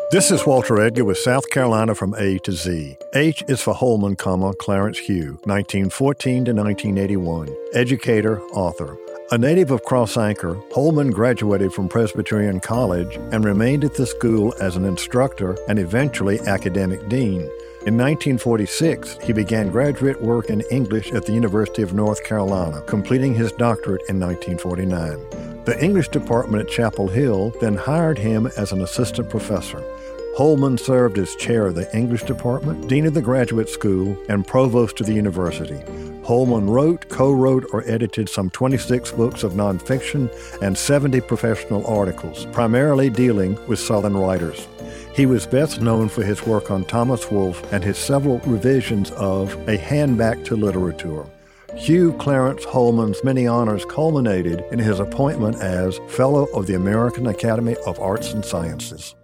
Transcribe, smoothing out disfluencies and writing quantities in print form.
This is Walter Edgar with South Carolina from A to Z. H is for Holman, Clarence Hugh, 1914 to 1981. Educator, author. A native of Cross Anchor, Holman graduated from Presbyterian College and remained at the school as an instructor and eventually academic dean. In 1946, he began graduate work in English at the University of North Carolina, completing his doctorate in 1949. The English department at Chapel Hill then hired him as an assistant professor. Holman served as chair of the English department, dean of the graduate school, and provost of the university. Holman wrote, co-wrote, or edited some 26 books of nonfiction and 70 professional articles, primarily dealing with Southern writers. He was best known for his work on Thomas Wolfe and his several revisions of A Hand Back to Literature. Hugh Clarence Holman's many honors culminated in his appointment as Fellow of the American Academy of Arts and Sciences.